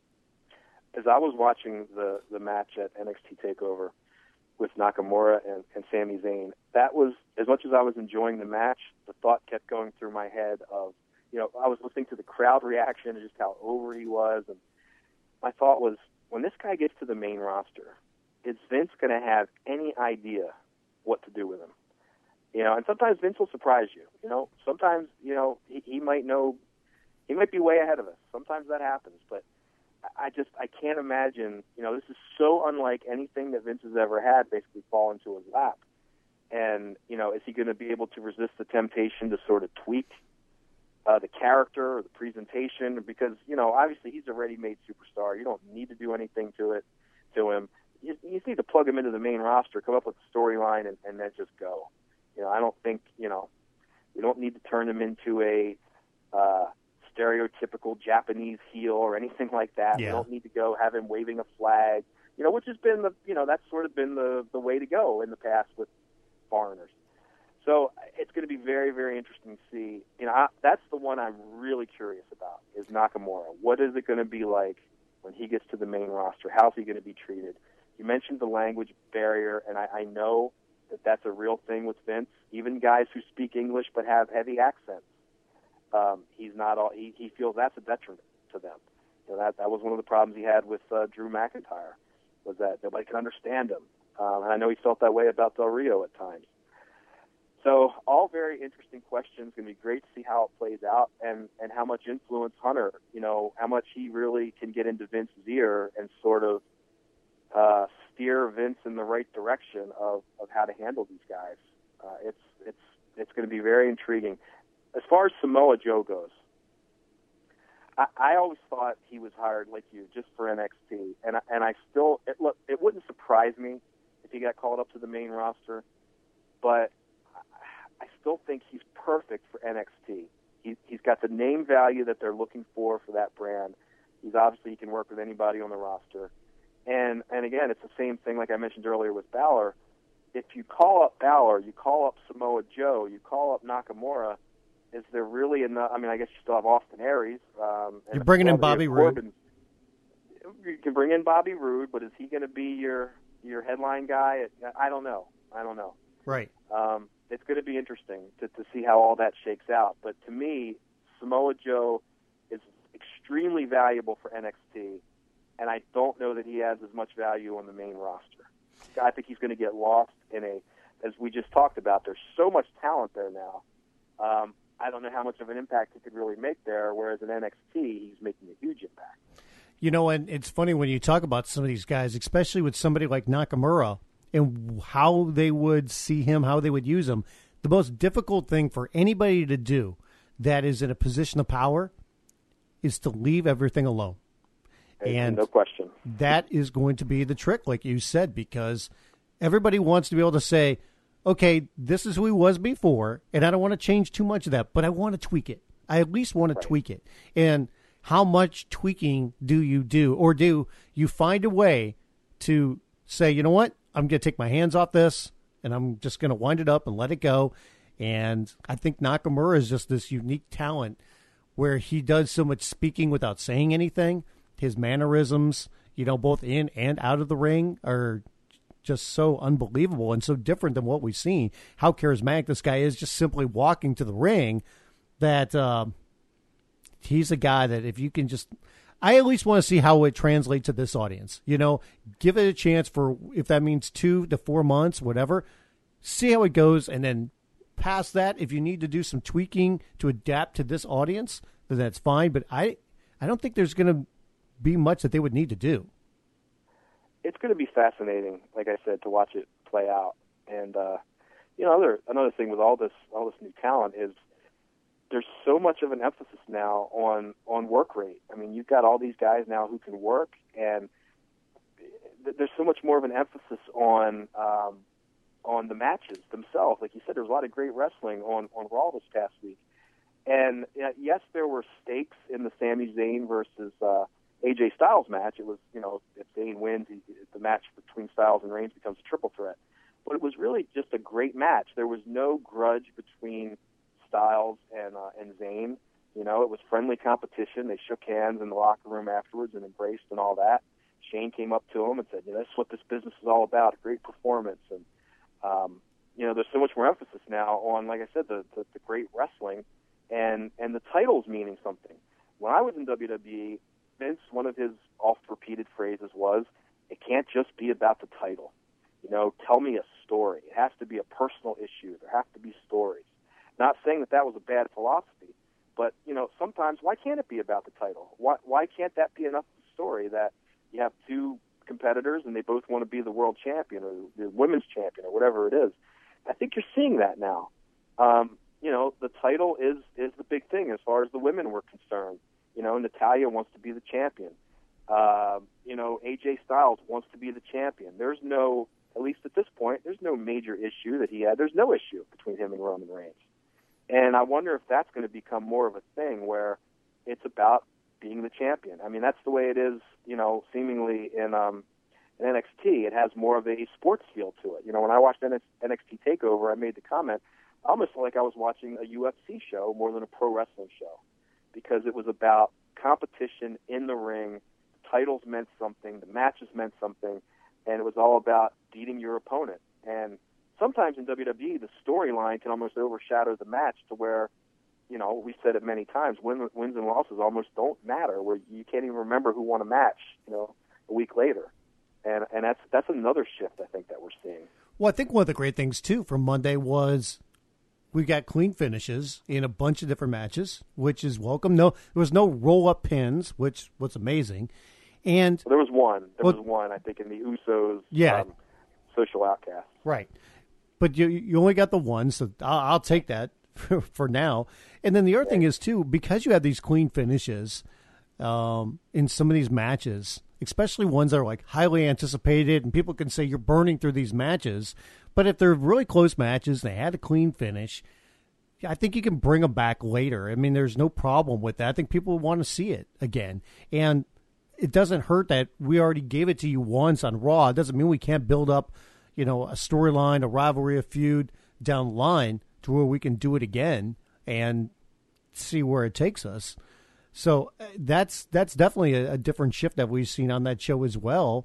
As I was watching the match at NXT TakeOver with Nakamura and Sami Zayn, that was, as much as I was enjoying the match, the thought kept going through my head of, I was listening to the crowd reaction and just how over he was, and my thought was, when this guy gets to the main roster, is Vince going to have any idea what to do with him? And sometimes Vince will surprise you. Sometimes, he might know, he might be way ahead of us. Sometimes that happens, but I can't imagine, this is so unlike anything that Vince has ever had basically fall into his lap. And, is he going to be able to resist the temptation to sort of tweak the character or the presentation? Because, obviously he's a ready-made superstar. You don't need to do anything to him. You just need to plug him into the main roster, come up with a storyline, and then just go. I don't think, we don't need to turn him into a stereotypical Japanese heel or anything like that. Yeah. We don't need to go have him waving a flag, which has been that's sort of been the way to go in the past with foreigners. So it's going to be very, very interesting to see. That's the one I'm really curious about is Nakamura. What is it going to be like when he gets to the main roster? How's he going to be treated? You mentioned the language barrier, and I know that that's a real thing with Vince. Even guys who speak English but have heavy accents, he's not all. He feels that's a detriment to them. That was one of the problems he had with Drew McIntyre, was that nobody could understand him, and I know he felt that way about Del Rio at times. So all very interesting questions. Going to be great to see how it plays out and how much influence Hunter, how much he really can get into Vince's ear and sort of steer Vince in the right direction of how to handle these guys. It's going to be very intriguing. As far as Samoa Joe goes, I always thought he was hired like you just for NXT, and I still it wouldn't surprise me if he got called up to the main roster, but I still think he's perfect for NXT. He's got the name value that they're looking for that brand. He can work with anybody on the roster. And again, it's the same thing like I mentioned earlier with Balor. If you call up Balor, you call up Samoa Joe, you call up Nakamura, is there really enough? I mean, I guess you still have Austin Aries. You're bringing in Bobby Roode. You can bring in Bobby Roode, but is he going to be your headline guy? I don't know. Right. It's going to be interesting to see how all that shakes out. But to me, Samoa Joe is extremely valuable for NXT, and I don't know that he has as much value on the main roster. I think he's going to get lost as we just talked about, there's so much talent there now. I don't know how much of an impact he could really make there, whereas in NXT, he's making a huge impact. And it's funny when you talk about some of these guys, especially with somebody like Nakamura, and how they would see him, how they would use him. The most difficult thing for anybody to do that is in a position of power is to leave everything alone. And no question. That is going to be the trick, like you said, because everybody wants to be able to say, okay, this is who he was before, and I don't want to change too much of that, but I want to tweak it. I at least want to tweak it. And how much tweaking do you do? Or do you find a way to say, you know what? I'm going to take my hands off this, and I'm just going to wind it up and let it go. And I think Nakamura is just this unique talent where he does so much speaking without saying anything. His mannerisms, both in and out of the ring are just so unbelievable and so different than what we've seen. How charismatic this guy is just simply walking to the ring, that he's a guy that if you can just... I at least want to see how it translates to this audience. Give it a chance for, if that means 2 to 4 months, whatever. See how it goes, and then past that, if you need to do some tweaking to adapt to this audience, then that's fine. But I don't think there's going to be much that they would need to do. It's going to be fascinating, like I said, to watch it play out. And another thing with all this new talent is there's so much of an emphasis now on work rate. I mean, you've got all these guys now who can work, and there's so much more of an emphasis on the matches themselves. Like you said, there was a lot of great wrestling on Raw this past week. And yes, there were stakes in the Sami Zayn versus AJ Styles match. It was, if Zayn wins, the match between Styles and Reigns becomes a triple threat. But it was really just a great match. There was no grudge between Styles and Zayn. It was friendly competition. They shook hands in the locker room afterwards and embraced and all that. Shane came up to him and said, "That's what this business is all about, a great performance." And, there's so much more emphasis now on, like I said, the great wrestling and the titles meaning something. When I was in WWE, Vince, one of his oft-repeated phrases was, "It can't just be about the title. Tell me a story. It has to be a personal issue. There have to be stories." Not saying that was a bad philosophy, but, sometimes why can't it be about the title? Why can't that be enough of a story that you have two competitors and they both want to be the world champion or the women's champion or whatever it is? I think you're seeing that now. The title is the big thing as far as the women were concerned. Natalya wants to be the champion. AJ Styles wants to be the champion. There's no, at least at this point, there's no major issue that he had. There's no issue between him and Roman Reigns. And I wonder if that's going to become more of a thing where it's about being the champion. I mean, that's the way it is, seemingly in NXT. It has more of a sports feel to it. When I watched NXT TakeOver, I made the comment, I almost felt like I was watching a UFC show more than a pro wrestling show, because it was about competition in the ring. The titles meant something, the matches meant something, and it was all about beating your opponent. And sometimes in WWE, the storyline can almost overshadow the match to where, we said it many times, wins and losses almost don't matter, where you can't even remember who won a match, a week later. And that's another shift I think that we're seeing. Well, I think one of the great things, too, from Monday was we got clean finishes in a bunch of different matches, which is welcome. No, there was no roll-up pins, which was amazing. And there was one. There was one, I think, in the Usos Social Outcast. Right. But you only got the one, so I'll take that for now. And then the other thing is, too, because you have these clean finishes in some of these matches, especially ones that are like highly anticipated, and people can say you're burning through these matches. But if they're really close matches, and they had a clean finish, I think you can bring them back later. I mean, there's no problem with that. I think people want to see it again. And it doesn't hurt that we already gave it to you once on Raw. It doesn't mean we can't build up, a storyline, a rivalry, a feud down the line to where we can do it again and see where it takes us. So that's definitely a different shift that we've seen on that show as well.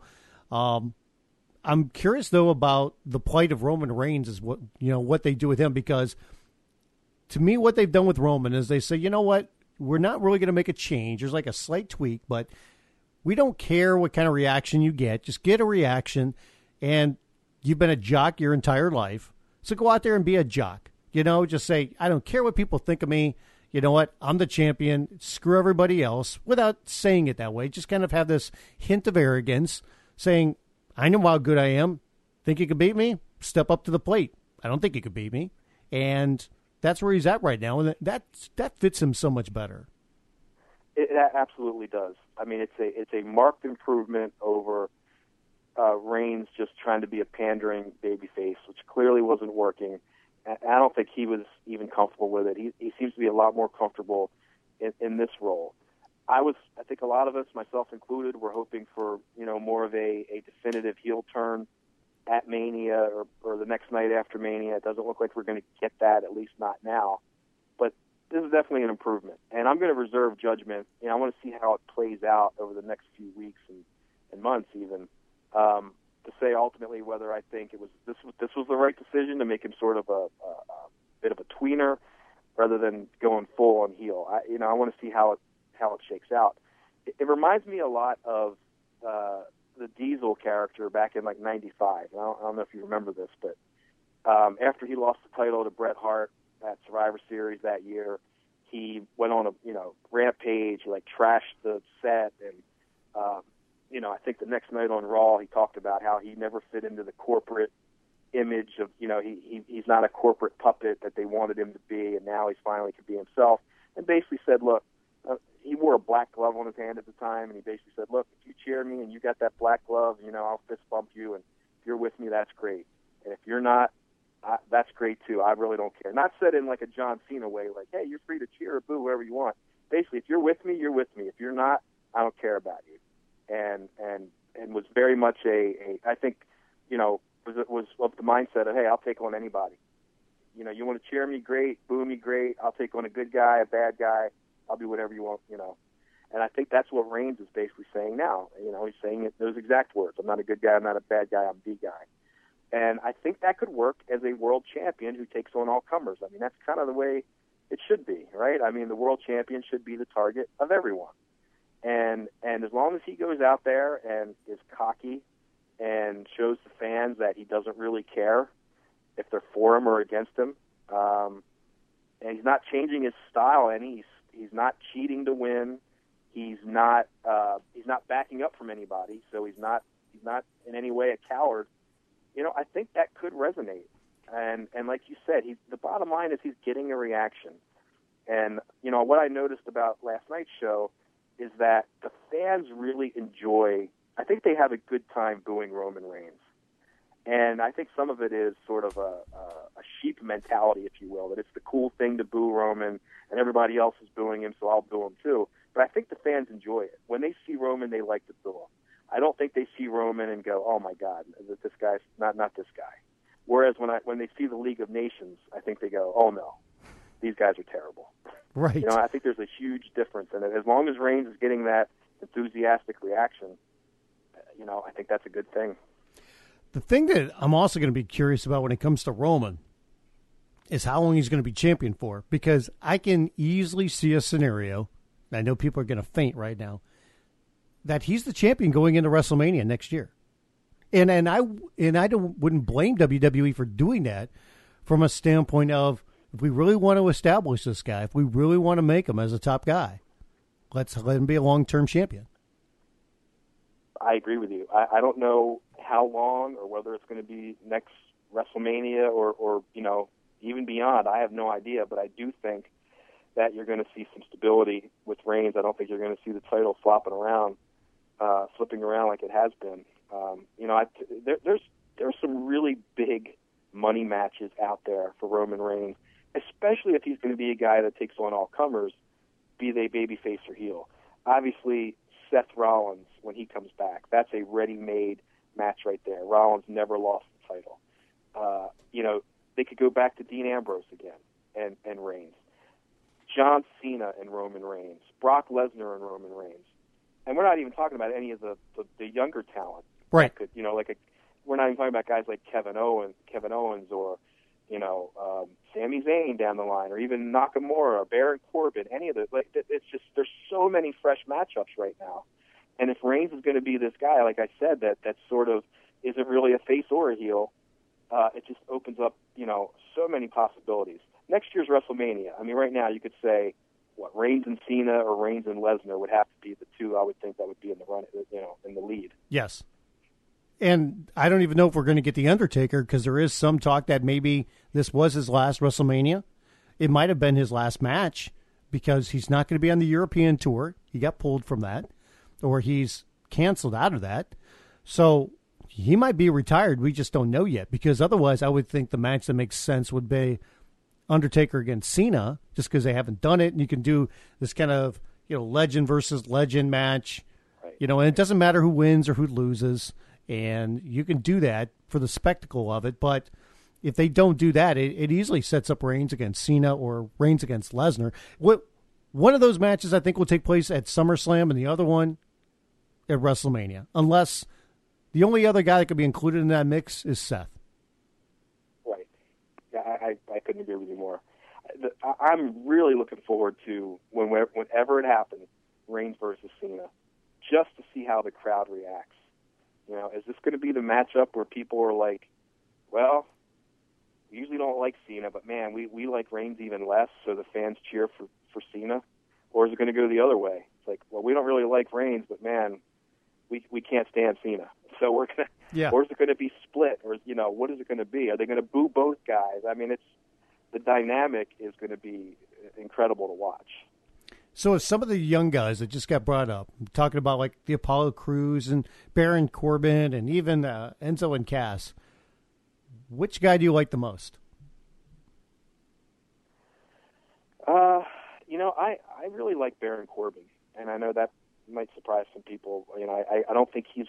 I'm curious though about the plight of Roman Reigns, is what they do with him, because to me what they've done with Roman is they say, you know what, we're not really going to make a change. There's like a slight tweak, but we don't care what kind of reaction you get. Just get a reaction, and you've been a jock your entire life, so go out there and be a jock. Just say, I don't care what people think of me. You know what? I'm the champion. Screw everybody else, without saying it that way. Just kind of have this hint of arrogance, saying, I know how good I am. Think you could beat me? Step up to the plate. I don't think you could beat me. And that's where he's at right now, and that fits him so much better. It absolutely does. I mean, it's a marked improvement over Reigns just trying to be a pandering babyface, which clearly wasn't working. I don't think he was even comfortable with it. He seems to be a lot more comfortable in this role. I think a lot of us, myself included, were hoping for more of a definitive heel turn at Mania or the next night after Mania. It doesn't look like we're going to get that, at least not now. But this is definitely an improvement, and I'm going to reserve judgment. I want to see how it plays out over the next few weeks and months, even. To say ultimately whether I think this was the right decision to make him sort of a bit of a tweener rather than going full on heel. I want to see how it shakes out. It reminds me a lot of the Diesel character back in like '95. I don't know if you remember this, but after he lost the title to Bret Hart at Survivor Series that year, he went on a rampage, like trashed the set, and I think the next night on Raw, he talked about how he never fit into the corporate image of, he's not a corporate puppet that they wanted him to be, and now he finally could be himself. And basically said, look, he wore a black glove on his hand at the time, and he basically said, look, if you cheer me and you got that black glove, I'll fist bump you, and if you're with me, that's great. And if you're not, that's great too. I really don't care. Not said in like a John Cena way, like, hey, you're free to cheer or boo whoever you want. Basically, if you're with me, you're with me. If you're not, I don't care about you. And was very much I think, was of the mindset of, hey, I'll take on anybody. You want to cheer me, great. Boo me, great. I'll take on a good guy, a bad guy. I'll do whatever you want, And I think that's what Reigns is basically saying now. He's saying those exact words. I'm not a good guy. I'm not a bad guy. I'm the guy. And I think that could work as a world champion who takes on all comers. I mean, that's kind of the way it should be, right? I mean, the world champion should be the target of everyone. And as long as he goes out there and is cocky and shows the fans that he doesn't really care if they're for him or against him, and he's not changing his style any, he's not cheating to win, he's not backing up from anybody, so he's not in any way a coward. I think that could resonate. And like you said, the bottom line is he's getting a reaction. And what I noticed about last night's show is that the fans really enjoy, I think they have a good time booing Roman Reigns. And I think some of it is sort of a sheep mentality, if you will, that it's the cool thing to boo Roman, and everybody else is booing him, so I'll boo him too. But I think the fans enjoy it. When they see Roman, they like to boo him. I don't think they see Roman and go, "Oh my God, this guy's not this guy." Whereas when they see the League of Nations, I think they go, "Oh no, these guys are terrible." Right. You know, I think there's a huge difference, and as long as Reigns is getting that enthusiastic reaction, you know, I think that's a good thing. The thing that I'm also going to be curious about when it comes to Roman is how long he's going to be champion for, because I can easily see a scenario, and I know people are going to faint right now, that he's the champion going into WrestleMania next year. And I wouldn't blame WWE for doing that from a standpoint of, if we really want to establish this guy, if we really want to make him as a top guy, let's let him be a long-term champion. I agree with you. I don't know how long or whether it's going to be next WrestleMania or you know, even beyond. I have no idea, but I do think that you're going to see some stability with Reigns. I don't think you're going to see the title flipping around like it has been. You know, there's some really big money matches out there for Roman Reigns, especially if he's going to be a guy that takes on all comers, be they babyface or heel. Obviously, Seth Rollins, when he comes back, that's a ready-made match right there. Rollins never lost the title. You know, they could go back to Dean Ambrose again and Reigns. John Cena and Roman Reigns. Brock Lesnar and Roman Reigns. And we're not even talking about any of the younger talent. Right. Could, you know, we're not even talking about guys like Kevin Owens, or, you know, Sami Zayn down the line, or even Nakamura, or Baron Corbin, any of the, it's just, there's so many fresh matchups right now. And if Reigns is going to be this guy, like I said, that sort of isn't really a face or a heel, it just opens up, you know, so many possibilities. Next year's WrestleMania, I mean, right now you could say, Reigns and Cena or Reigns and Lesnar would have to be the two I would think that would be in the run, you know, in the lead. Yes. And I don't even know if we're going to get The Undertaker, because there is some talk that maybe this was his last WrestleMania. It might have been his last match, because he's not going to be on the European tour. He got pulled from that, or he's canceled out of that. So he might be retired. We just don't know yet, because otherwise I would think the match that makes sense would be Undertaker against Cena, just because they haven't done it, and you can do this kind of, you know, legend versus legend match, right. You know, and it doesn't matter who wins or who loses, and you can do that for the spectacle of it. But if they don't do that, it easily sets up Reigns against Cena or Reigns against Lesnar. One of those matches I think will take place at SummerSlam, and the other one at WrestleMania, unless the only other guy that could be included in that mix is Seth. I couldn't agree with you more. I'm really looking forward to whenever it happens, Reigns versus Cena, just to see how the crowd reacts. You know, is this going to be the matchup where people are like, well, we usually don't like Cena, but man, we like Reigns even less, so the fans cheer for Cena? Or is it going to go the other way? It's like, well, we don't really like Reigns, but man, we can't stand Cena. So we're going to, yeah. Or is it going to be split? Or, you know, what is it going to be? Are they going to boo both guys? I mean, the dynamic is going to be incredible to watch. So if some of the young guys that just got brought up, I'm talking about like the Apollo Crews and Baron Corbin and even Enzo and Cass, which guy do you like the most? You know, I really like Baron Corbin, and I know that might surprise some people. You know, I don't think he's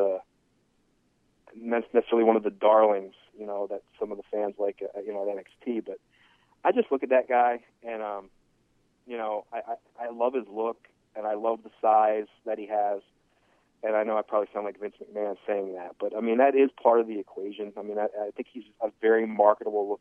necessarily one of the darlings, you know, that some of the fans like, you know, at NXT. But I just look at that guy, and you know, I love his look, and I love the size that he has. And I know I probably sound like Vince McMahon saying that, but I mean that is part of the equation. I mean, I think he's a very marketable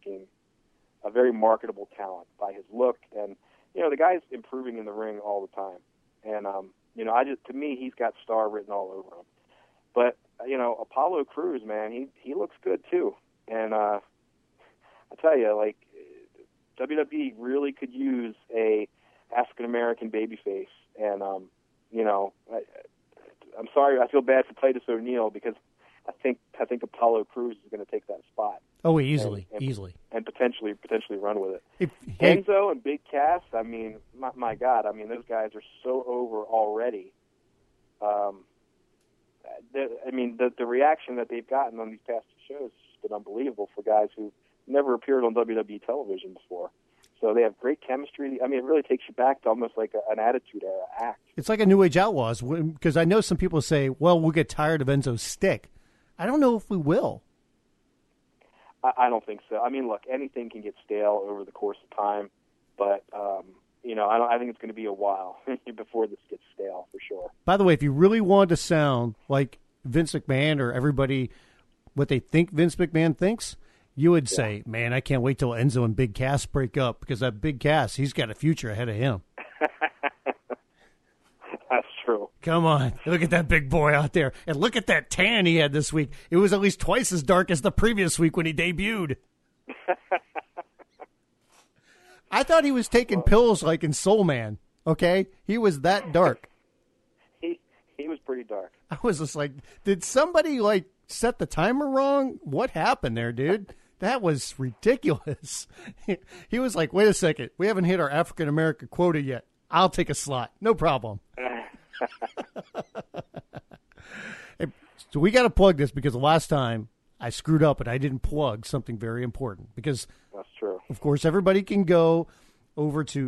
talent by his look, and you know, the guy's improving in the ring all the time. And you know, to me, he's got star written all over him. But you know, Apollo Crews, man, he looks good too. And I tell you, like, WWE really could use a African American babyface. And you know, I'm sorry, I feel bad for Titus O'Neil, because I think Apollo Crews is going to take that spot. Oh, easily, and potentially run with it. Enzo and Big Cass, I mean, my God, I mean, those guys are so over already. the reaction that they've gotten on these past two shows has been unbelievable for guys who never appeared on WWE television before. So they have great chemistry. I mean, it really takes you back to almost like an Attitude Era act. It's like a New Age Outlaws, because I know some people say, well, we'll get tired of Enzo's stick. I don't know if we will. I don't think so. I mean, look, anything can get stale over the course of time, but I think it's going to be a while before this gets stale for sure. By the way, if you really wanted to sound like Vince McMahon or everybody, what they think Vince McMahon thinks, you would say, man, I can't wait till Enzo and Big Cass break up, because that Big Cass, he's got a future ahead of him. That's true. Come on. Look at that big boy out there. And look at that tan he had this week. It was at least twice as dark as the previous week when he debuted. I thought he was taking pills like in Soul Man, okay? He was that dark. He was pretty dark. I was just like, did somebody, set the timer wrong? What happened there, dude? That was ridiculous. He was like, wait a second. We haven't hit our African-American quota yet. I'll take a slot. No problem. So we got to plug this, because the last time I screwed up and I didn't plug something very important, because that's true. Of course, everybody can go over to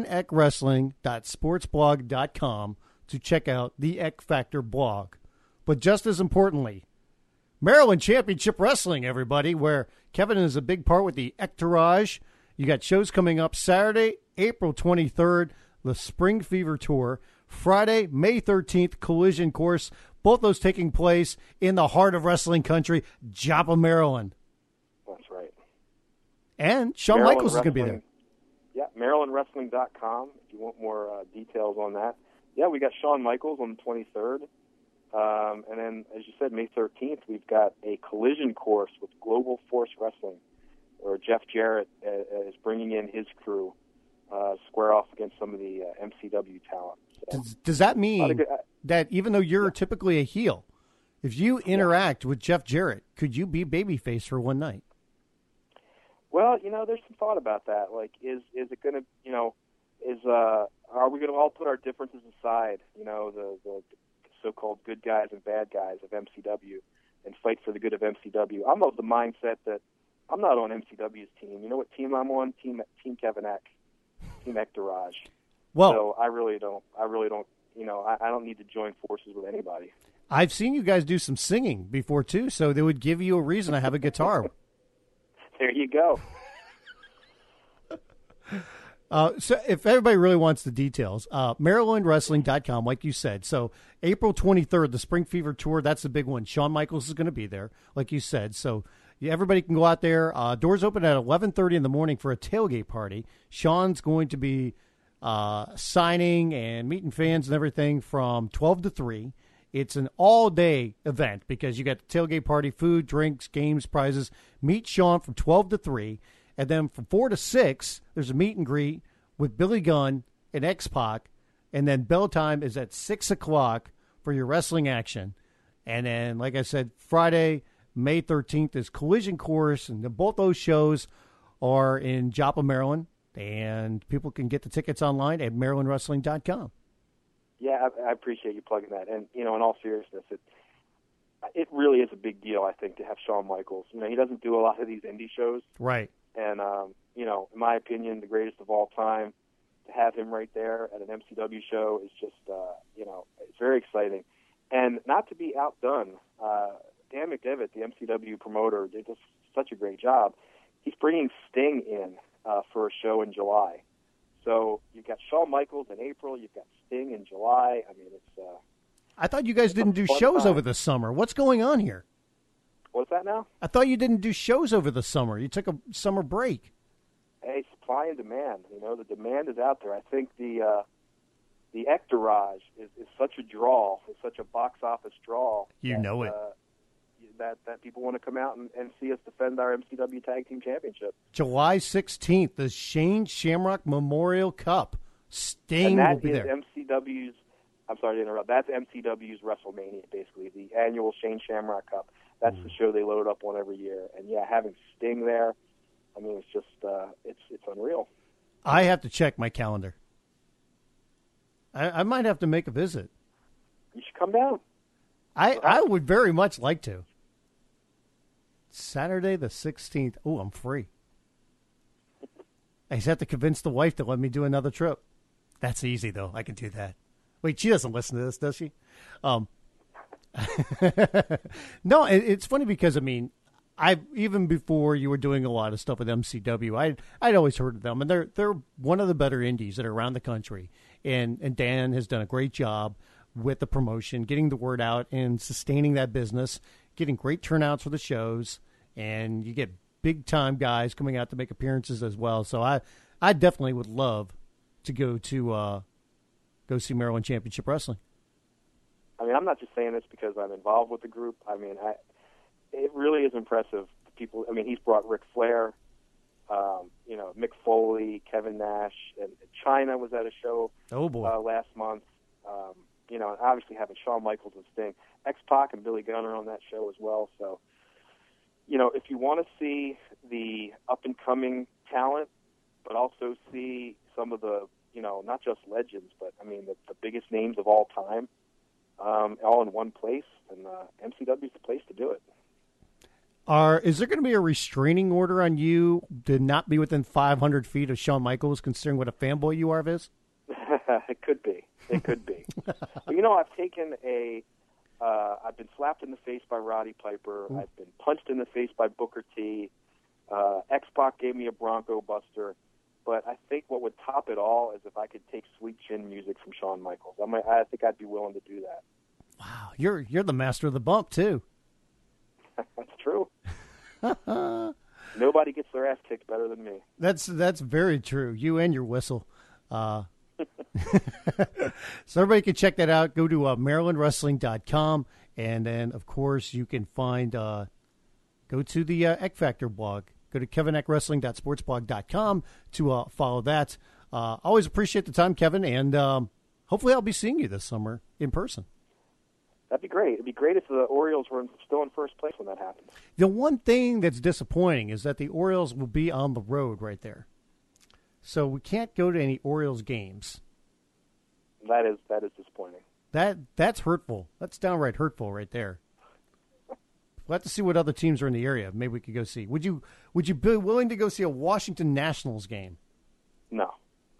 KevinEckWrestling.sportsblog.com to check out the Eck Factor blog. But just as importantly, Maryland Championship Wrestling, everybody, where Kevin is a big part with the Ectourage. You got shows coming up Saturday, April 23rd, the Spring Fever Tour. Friday, May 13th, Collision Course. Both those taking place in the heart of wrestling country, Joplin, Maryland. That's right. And Shawn Michaels is going to be there. Yeah, MarylandWrestling.com if you want more details on that. Yeah, we got Shawn Michaels on the 23rd. And then, as you said, May 13th, we've got a Collision Course with Global Force Wrestling, where Jeff Jarrett is bringing in his crew, square off against some of the MCW talent. So, does that mean that even though you're typically a heel, if you interact with Jeff Jarrett, could you be babyface for one night? Well, there's some thought about that. Like, is it going to, are we going to all put our differences aside, the so-called good guys and bad guys of MCW, and fight for the good of MCW? I'm of the mindset that I'm not on MCW's team. You know what team I'm on? Team Kevin Eck, Team Ectourage. Well, so I really don't. I don't need to join forces with anybody. I've seen you guys do some singing before too, so they would give you a reason to have a guitar. There you go. So if everybody really wants the details, MarylandWrestling.com, like you said. So April 23rd, the Spring Fever Tour, that's the big one. Shawn Michaels is going to be there, like you said. So everybody can go out there. Doors open at 11:30 in the morning for a tailgate party. Shawn's going to be signing and meeting fans and everything from 12 to 3. It's an all-day event because you got the tailgate party, food, drinks, games, prizes. Meet Shawn from 12 to 3. And then from 4 to 6, there's a meet and greet with Billy Gunn and X-Pac. And then bell time is at 6 o'clock for your wrestling action. And then, like I said, Friday, May 13th is Collision Course. And both those shows are in Joplin, Maryland. And people can get the tickets online at MarylandWrestling.com. Yeah, I appreciate you plugging that. And, in all seriousness, it really is a big deal, I think, to have Shawn Michaels. He doesn't do a lot of these indie shows. Right. And, in my opinion, the greatest of all time, to have him right there at an MCW show is just, it's very exciting. And not to be outdone, Dan McDevitt, the MCW promoter, did just such a great job. He's bringing Sting in for a show in July. So you've got Shawn Michaels in April, you've got Sting in July. I mean, it's... I thought you guys didn't do shows over the summer. What's going on here? What's that now? I thought you didn't do shows over the summer. You took a summer break. Hey, supply and demand. The demand is out there. I think the Ectourage is such a draw. It's such a box office draw. That people want to come out and see us defend our MCW Tag Team Championship. July 16th, the Shane Shamrock Memorial Cup. Sting will be there. MCW's. I'm sorry to interrupt. That's MCW's WrestleMania, basically, the annual Shane Shamrock Cup. That's the show they load up on every year. And, having Sting there, I mean, it's just it's unreal. I have to check my calendar. I might have to make a visit. You should come down. I would very much like to. Saturday the 16th. Oh, I'm free. I just have to convince the wife to let me do another trip. That's easy, though. I can do that. Wait, she doesn't listen to this, does she? No, it's funny because, I mean, even before you were doing a lot of stuff with MCW, I'd always heard of them, and they're one of the better indies that are around the country. And Dan has done a great job with the promotion, getting the word out and sustaining that business, getting great turnouts for the shows, and you get big-time guys coming out to make appearances as well. So I definitely would love to go see Maryland Championship Wrestling. I mean, I'm not just saying this because I'm involved with the group. I mean, it really is impressive. People, I mean, he's brought Ric Flair, Mick Foley, Kevin Nash, and China was at a show last month. And obviously having Shawn Michaels and Sting, X-Pac and Billy Gunn are on that show as well. So, if you want to see the up-and-coming talent, but also see some of the, not just legends, but, I mean, the biggest names of all time, all in one place, and MCW is the place to do it. Is there going to be a restraining order on you to not be within 500 feet of Shawn Michaels, considering what a fanboy you are of his? It could be. It could be. But, I've taken I've been slapped in the face by Roddy Piper. Ooh. I've been punched in the face by Booker T. X-Pac gave me a Bronco Buster. But I think what would top it all is if I could take Sweet Chin music from Shawn Michaels. I think I'd be willing to do that. Wow, you're the master of the bump too. That's true. Nobody gets their ass kicked better than me. That's very true. You and your whistle. So everybody can check that out. Go to MarylandWrestling.com, and then of course you can find go to the Eck Factor blog. Go to KevinEckWrestling.sportsblog.com to follow that. Always appreciate the time, Kevin, and hopefully I'll be seeing you this summer in person. That'd be great. It'd be great if the Orioles were still in first place when that happens. The one thing that's disappointing is that the Orioles will be on the road right there. So we can't go to any Orioles games. That is disappointing. That's hurtful. That's downright hurtful right there. We'll have to see what other teams are in the area. Maybe we could go see. Would you be willing to go see a Washington Nationals game? No.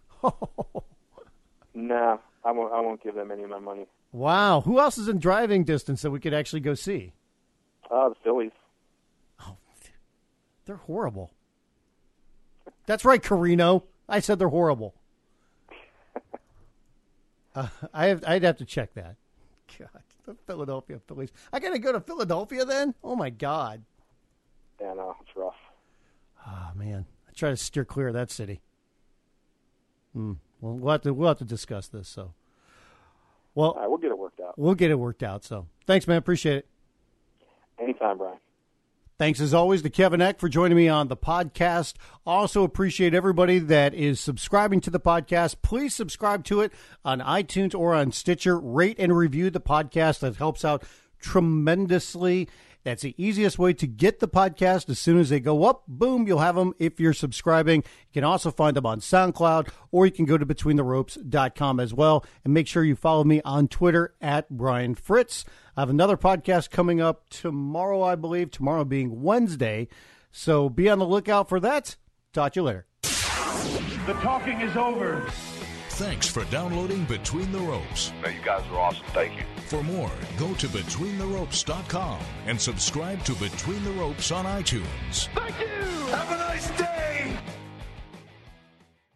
No, I won't give them any of my money. Wow. Who else is in driving distance that we could actually go see? The Phillies. Oh, they're horrible. That's right, Carino. I said they're horrible. I'd have to check that. God, the Philadelphia Phillies. I got to go to Philadelphia then? Oh, my God. Yeah, no, it's rough. Oh, man. I try to steer clear of that city. Well, we'll have to discuss this, so. Well, all right, we'll get it worked out. We'll get it worked out, so. Thanks, man. Appreciate it. Anytime, Brian. Thanks, as always, to Kevin Eck for joining me on the podcast. Also appreciate everybody that is subscribing to the podcast. Please subscribe to it on iTunes or on Stitcher. Rate and review the podcast. That helps out tremendously. That's the easiest way to get the podcast. As soon as they go up, boom, you'll have them if you're subscribing. You can also find them on SoundCloud, or you can go to BetweenTheRopes.com as well. And make sure you follow me on Twitter at Brian Fritz. I have another podcast coming up tomorrow, I believe, tomorrow being Wednesday. So be on the lookout for that. Talk to you later. The talking is over. Thanks for downloading Between the Ropes. No, you guys are awesome. Thank you. For more, go to BetweenTheRopes.com and subscribe to Between the Ropes on iTunes. Thank you. Have a nice day.